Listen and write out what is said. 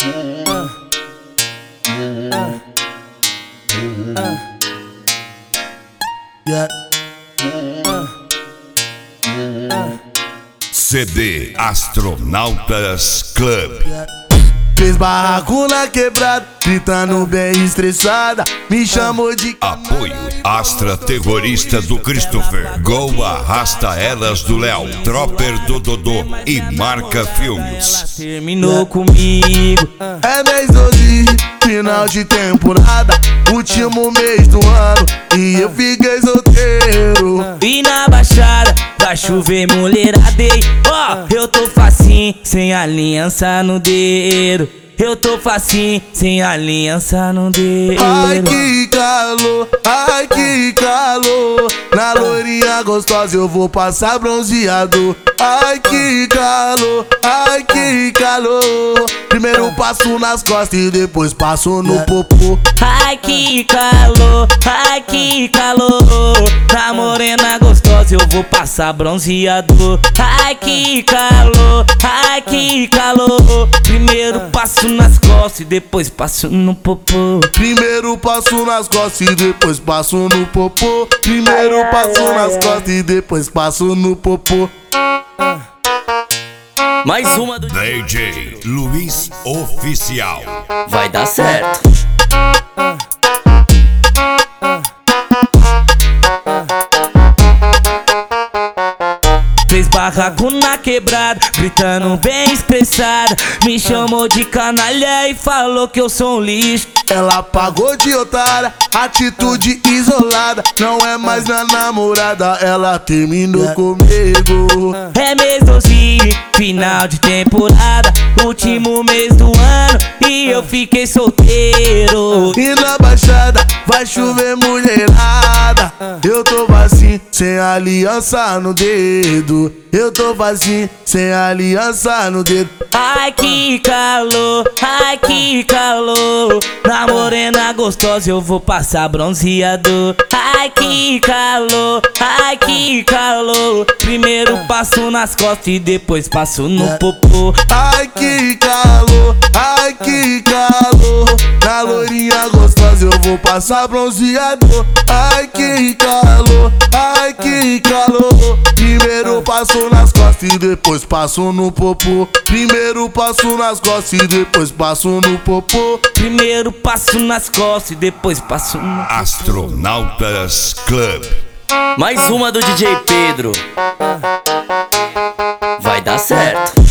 CD Astronautas Club. Fez barraco na quebrada, gritando bem estressada, me chamou de Apoio Astra Terrorista do Christopher, Gol Arrasta Elas do Léo, Tropper do Dodô e Marca Filmes. Terminou comigo. É mês 12, final de temporada, último mês do ano, e eu fiquei solteiro. E na baixada vai chover mulheradei. Ó, eu tô facinho, sem aliança no dedo. Eu tô facinho, sem aliança no dedo. Ai que calor, ai que calor, na loirinha gostosa eu vou passar bronzeado. Ai que calor, ai que calor, primeiro passo nas costas e depois passo no popô. Ai que calor, ai que calor, na morena gostosa eu vou passar bronzeado. Ai que calor, ai que calor, primeiro passo nas costas e depois passo no popô. Primeiro passo nas costas e depois passo no popô. Primeiro passo nas costas e depois passo no popô. Mais uma do DJ Luiz Oficial. vai dar certo. Fez barraco na quebrada, gritando bem estressada, me chamou de canalha e falou que eu sou um lixo. Ela pagou de otária, atitude isolada, não é mais minha namorada, ela terminou comigo. É mês 12, final de temporada, último mês do ano, e eu fiquei solteiro. E na baixada vai chover mulherada, eu tô vazio, sem aliança no dedo. Eu tô vazio, sem aliança no dedo. Ai que calor, ai que calor, na morena gostosa eu vou passar bronzeado. Ai que calor, ai que calor, primeiro passo nas costas e depois passo no popô. Ai que calor, ai que calor, na loirinha gostosa eu vou passar bronzeado. Ai que calor, ai que calor, primeiro passo nas costas e depois passo no popô. Primeiro passo nas costas e depois passo no popô. Primeiro passo nas costas e depois passo no... Astronautas Club. Mais uma do DJ Pedro. Vai dar certo.